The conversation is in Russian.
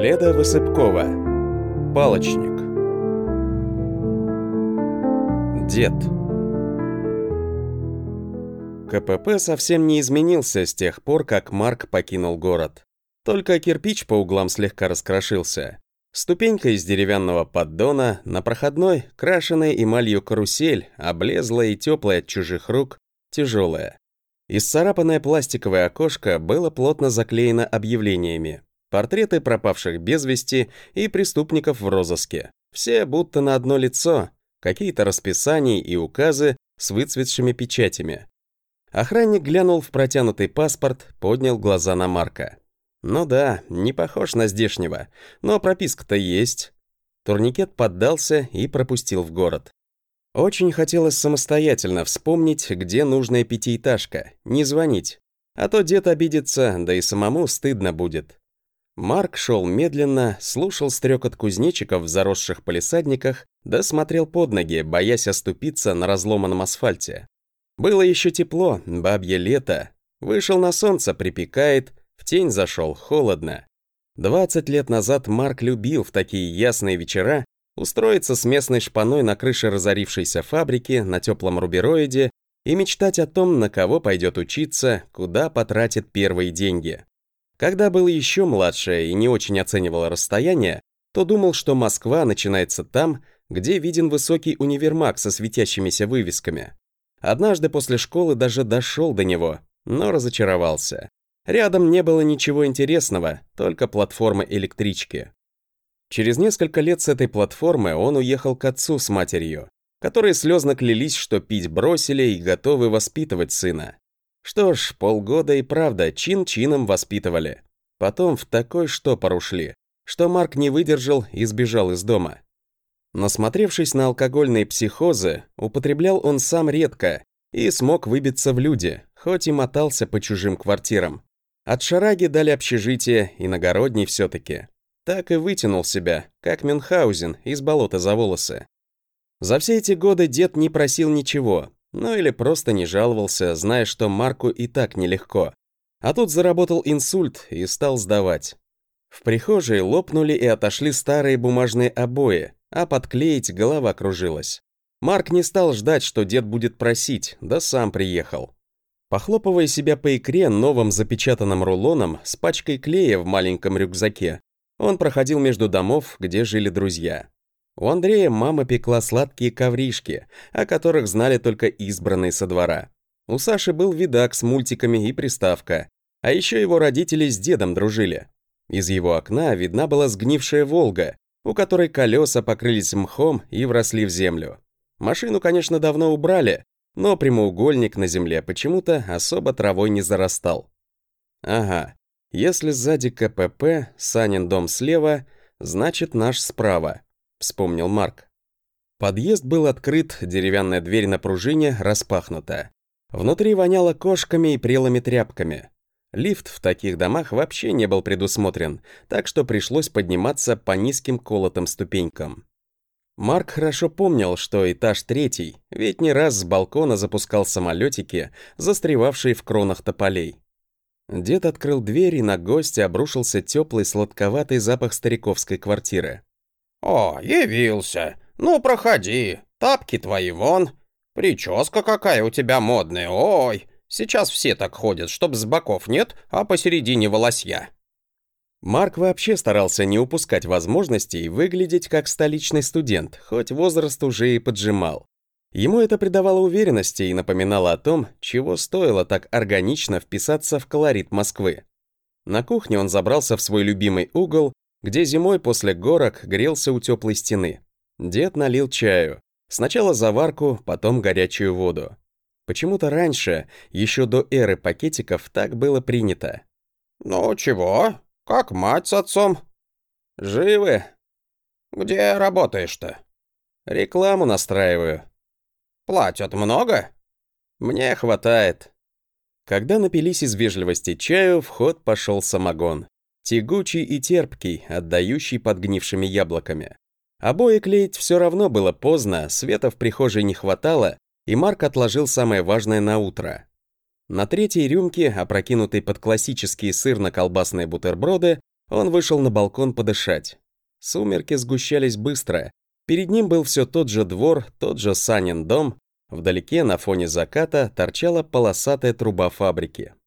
Леда Высыпкова. Палочник. Дед. КПП совсем не изменился с тех пор, как Марк покинул город. Только кирпич по углам слегка раскрошился. Ступенька из деревянного поддона, на проходной, крашеная эмалью карусель, облезлая и теплая от чужих рук, тяжелая. Исцарапанное пластиковое окошко было плотно заклеено объявлениями. Портреты пропавших без вести и преступников в розыске. Все будто на одно лицо, какие-то расписания и указы с выцветшими печатями. Охранник глянул в протянутый паспорт, поднял глаза на Марка. Ну да, не похож на здешнего, но прописка-то есть. Турникет поддался и пропустил в город. Очень хотелось самостоятельно вспомнить, где нужная пятиэтажка, не звонить. А то дед обидится, да и самому стыдно будет. Марк шел медленно, слушал стрекот кузнечиков в заросших палисадниках, да смотрел под ноги, боясь оступиться на разломанном асфальте. Было еще тепло, бабье лето. Вышел на солнце, припекает, в тень зашел, холодно. 20 лет назад Марк любил в такие ясные вечера устроиться с местной шпаной на крыше разорившейся фабрики на теплом рубероиде и мечтать о том, на кого пойдет учиться, куда потратит первые деньги. Когда был еще младше и не очень оценивал расстояние, то думал, что Москва начинается там, где виден высокий универмаг со светящимися вывесками. Однажды после школы даже дошел до него, но разочаровался. Рядом не было ничего интересного, только платформа электрички. Через несколько лет с этой платформы он уехал к отцу с матерью, которые слезно клялись, что пить бросили и готовы воспитывать сына. Что ж, полгода и правда чин-чином воспитывали. Потом в такой штопор ушли, что Марк не выдержал и сбежал из дома. Насмотревшись на алкогольные психозы, употреблял он сам редко и смог выбиться в люди, хоть и мотался по чужим квартирам. От шараги дали общежитие, иногородний все-таки. Так и вытянул себя, как Мюнхгаузен, из болота за волосы. За все эти годы дед не просил ничего, ну или просто не жаловался, зная, что Марку и так нелегко. А тут заработал инсульт и стал сдавать. В прихожей лопнули и отошли старые бумажные обои, а подклеить голова кружилась. Марк не стал ждать, что дед будет просить, да сам приехал. Похлопывая себя по икре новым запечатанным рулоном с пачкой клея в маленьком рюкзаке, он проходил между домов, где жили друзья. У Андрея мама пекла сладкие ковришки, о которых знали только избранные со двора. У Саши был видак с мультиками и приставка, а еще его родители с дедом дружили. Из его окна видна была сгнившая «Волга», у которой колеса покрылись мхом и вросли в землю. Машину, конечно, давно убрали, но прямоугольник на земле почему-то особо травой не зарастал. Ага, если сзади КПП, Санин дом слева, значит наш справа, вспомнил Марк. Подъезд был открыт, деревянная дверь на пружине распахнута. Внутри воняло кошками и прелыми тряпками. Лифт в таких домах вообще не был предусмотрен, так что пришлось подниматься по низким колотым ступенькам. Марк хорошо помнил, что этаж 3, ведь не раз с балкона запускал самолетики, застревавшие в кронах тополей. Дед открыл дверь, и на гостя обрушился теплый сладковатый запах стариковской квартиры. «О, явился! Ну, проходи, тапки твои вон. Прическа какая у тебя модная, ой! Сейчас все так ходят, чтоб с боков нет, а посередине волосья». Марк вообще старался не упускать возможностей выглядеть как столичный студент, хоть возраст уже и поджимал. Ему это придавало уверенности и напоминало о том, чего стоило так органично вписаться в колорит Москвы. На кухне он забрался в свой любимый угол, где зимой после горок грелся у теплой стены. Дед налил чаю. Сначала заварку, потом горячую воду. Почему-то раньше, еще до эры пакетиков, так было принято. «Ну чего? Как мать с отцом?» «Живы?» «Где работаешь-то?» «Рекламу настраиваю». «Платят много?» «Мне хватает». Когда напились из вежливости чаю, в ход пошел самогон. Тягучий и терпкий, отдающий подгнившими яблоками. Обои клеить все равно было поздно, света в прихожей не хватало, и Марк отложил самое важное на утро. На третьей рюмке, опрокинутой под классические сырно-колбасные бутерброды, Он вышел на балкон подышать. Сумерки сгущались быстро. Перед ним был все тот же двор, тот же Санин дом. Вдалеке, на фоне заката, торчала полосатая труба фабрики.